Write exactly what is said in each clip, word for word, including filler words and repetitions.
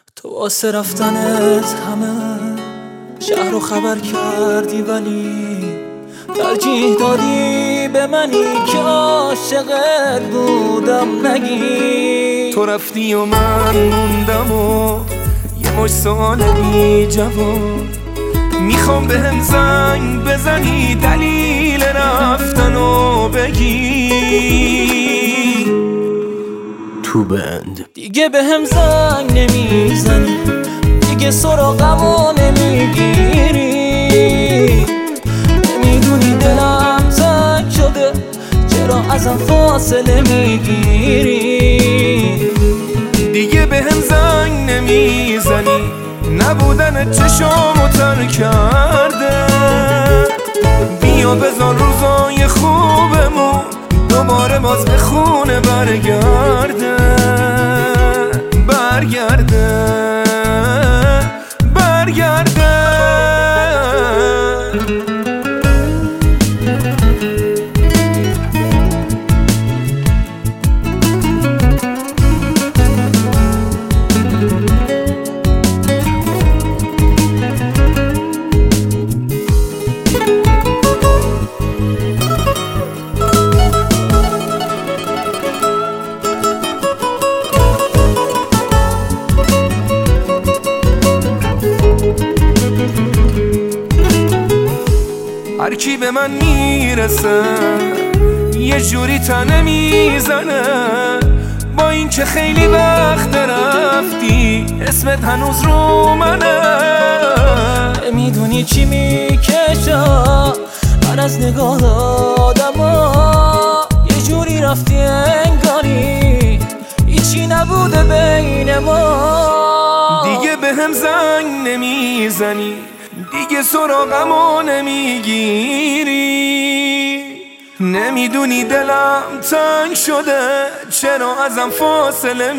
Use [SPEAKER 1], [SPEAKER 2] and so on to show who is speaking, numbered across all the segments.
[SPEAKER 1] تو واسه رفتنت همه شهر رو خبر کردی، ولی ترجیح دادی به منی که عاشقت بودم نگی.
[SPEAKER 2] تو رفتی و من موندم و یه مش سوال بی جواب. میخوام به هم زنگ بزنی دلیل رفتنو بگی.
[SPEAKER 1] تو بند دیگه به هم زنگ نمیزنی، دیگه سراغمو نمیگیری. نمیدونی دلم تنگ شده، چرا ازم فاصله میگیری.
[SPEAKER 2] دیگه به هم زنگ نمیزنی، نبودن چشامو تر کرده. بیا بذار روزای خوبمون دوباره باز به خونه برگرده. برگرده برگرده هر کی به من میرسه یه جوری تنه میزنه. با این که خیلی وقت رفتی اسمت هنوز رو منه.
[SPEAKER 1] نمیدونی چی میکشم من از نگاه آدما. یه جوری رفتی انگاری هیچی نبوده بین ما.
[SPEAKER 2] دیگه به هم زنگ نمیزنی، دیگه سراغمو نمیگیری. نمیدونی دلم تنگ شده، چرا ازم فاصله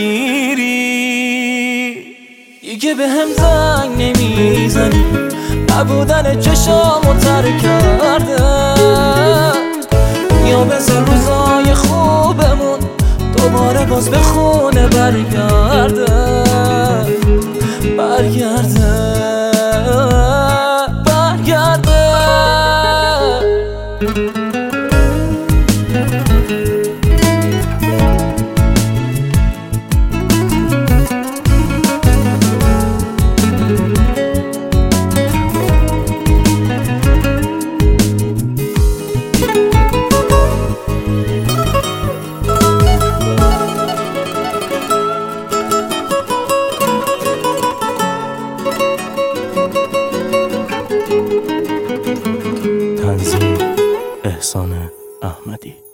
[SPEAKER 2] میگیری.
[SPEAKER 1] دیگه به هم زنگ نمیزنی، نبودن چشامو تر کرده. یا بذار روزای خوبمون دوباره باز به خونه برگرده. برگرده برگرده
[SPEAKER 3] تنظیم احسان احمدی.